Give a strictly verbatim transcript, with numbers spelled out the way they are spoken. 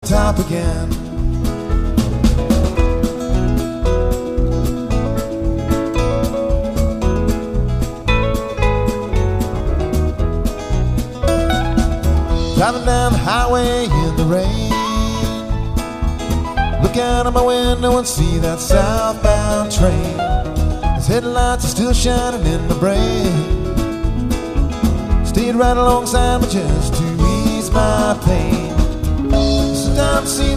top again. Driving down the highway in the rain, look out of my window and see that southbound train. His headlights are still shining in my brain. Stayed right alongside me just to ease my pain. Sometimes it seems